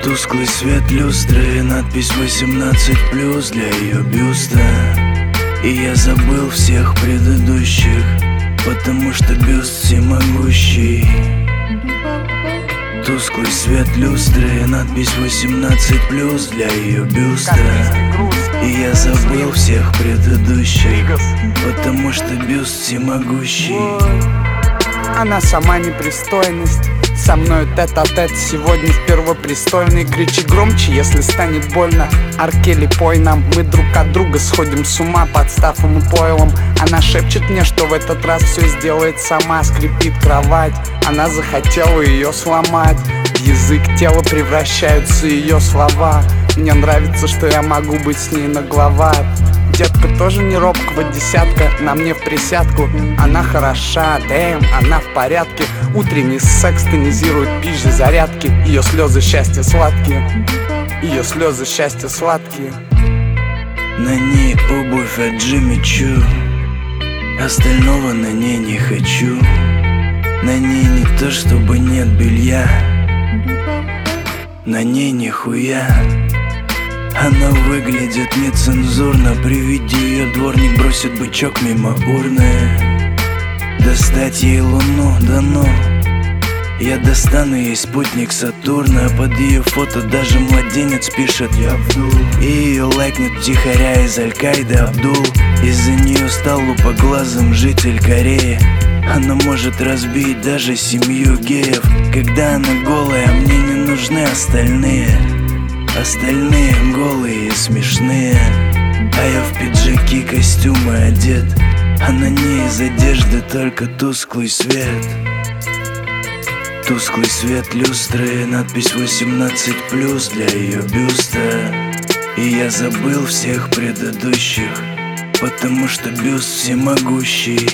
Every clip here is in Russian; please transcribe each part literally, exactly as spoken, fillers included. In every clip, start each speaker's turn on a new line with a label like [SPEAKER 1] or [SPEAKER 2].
[SPEAKER 1] Тусклый свет люстры, надпись восемнадцать плюс для ее бюста. И я забыл всех предыдущих, потому что бюст всемогущий. Тусклый свет люстры, надпись восемнадцать плюс для ее бюста. И я забыл всех предыдущих, потому что бюст всемогущий.
[SPEAKER 2] Она сама непристойность, со мною тет-а-тет сегодня в первопрестольной. Кричи громче, если станет больно. Аркели, пой нам, мы друг от друга сходим с ума под стафом и пойлом. Она шепчет мне, что в этот раз все сделает сама. Скрипит кровать, она захотела ее сломать. В язык тела превращаются ее слова. Мне нравится, что я могу быть с ней нагловат. Детка тоже не робкого десятка, на мне в присядку. Она хороша, дэм, она в порядке. Утренний секс тонизирует пищи зарядки. Ее слезы счастья сладкие, ее слезы счастья сладкие.
[SPEAKER 1] На ней обувь от Джимми Чу, остального на ней не хочу. На ней не то чтобы нет белья, на ней нихуя. Она выглядит нецензурно, при виде ее дворник бросит бычок мимо урны. Достать ей луну, да ну. Я достану ей спутник Сатурна. Под ее фото даже младенец пишет «Я Абдул». И ее лайкнет втихаря из Аль-Каиды Абдул. Из-за нее стал лупоглазым житель Кореи. Она может разбить даже семью геев. Когда она голая, мне не нужны остальные. Остальные голые и смешные. А я в пиджаки, костюмы одет, а на ней из одежды только тусклый свет. Тусклый свет люстры, надпись восемнадцать плюс для ее бюста. И я забыл всех предыдущих, потому что бюст всемогущий.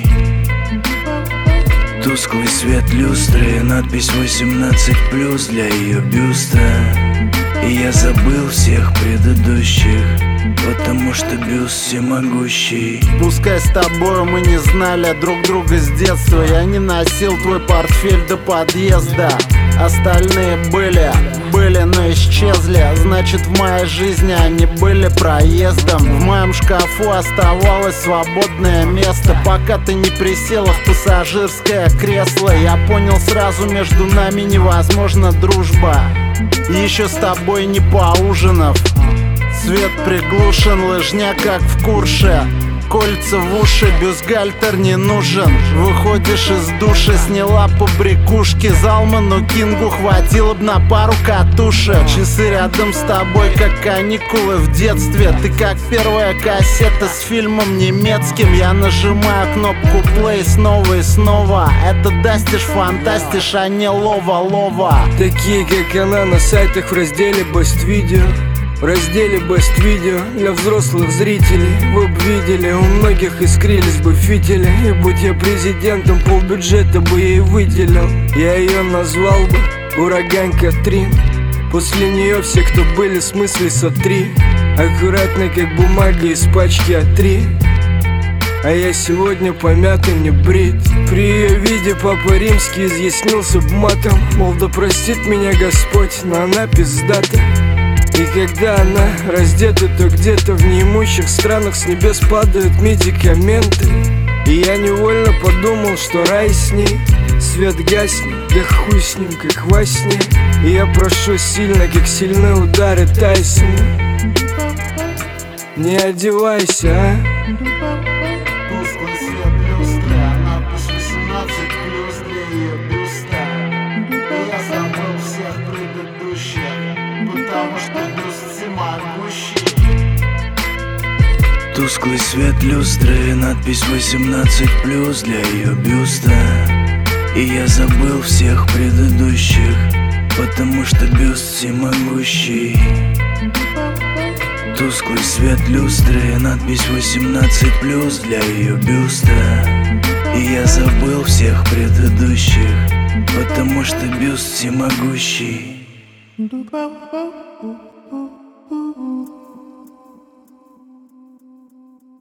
[SPEAKER 1] Тусклый свет люстры, надпись восемнадцать плюс для ее бюста. И я забыл всех предыдущих, потому что бюст всемогущий.
[SPEAKER 3] Пускай с тобой мы не знали друг друга с детства. Я не носил твой портфель до подъезда. Остальные были, были, но исчезли. Значит, в моей жизни они были проездом. В моем шкафу оставалось свободное место, пока ты не присела в пассажирское кресло. Я понял сразу, между нами невозможна дружба. Еще с тобой не поужинав. Свет приглушен, лыжня как в Курше. Кольца в уши, бюстгальтер не нужен. Выходишь из души, сняла побрякушки. Залману Кингу хватило б на пару катушек. Часы рядом с тобой, как каникулы в детстве. Ты как первая кассета с фильмом немецким. Я нажимаю кнопку play снова и снова. Это дастишь, фантастиш, а не лова-лова.
[SPEAKER 4] Такие как она на сайтах в разделе Best Video. В разделе Best Video для взрослых зрителей. Вы б видели, у многих искрились бы фитили. И будь я президентом, полбюджета бы ей выделил. Я ее назвал бы Ураган Катрин. После нее все, кто были, в смысле сотри. Аккуратно, как бумага из пачки а три. А я сегодня помятый, не брит. При ее виде папа римский изъяснился б матом. Мол, да простит меня Господь, но она пиздата. И когда она раздета, то где-то в неимущих странах с небес падают медикаменты. И я невольно подумал, что рай с ней. Свет гаснет, да хуй с ним, как во сне. И я прошу сильно, как сильны удары Тайсона. Не одевайся, а?
[SPEAKER 3] Тусклый свет люстры, надпись восемнадцать плюс для ее бюста. И я забыл всех предыдущих, потому что бюст всемогущий.
[SPEAKER 1] Тусклый свет люстры, надпись восемнадцать плюс для ее бюста. И я забыл всех предыдущих, потому что бюст всемогущий. Тусклый свет люстры, надпись восемнадцать плюс для ее бюста. И я забыл всех предыдущих, потому что бюст всемогущий.